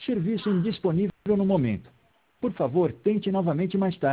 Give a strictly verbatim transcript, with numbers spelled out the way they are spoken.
Serviço indisponível no momento. Por favor, tente novamente mais tarde.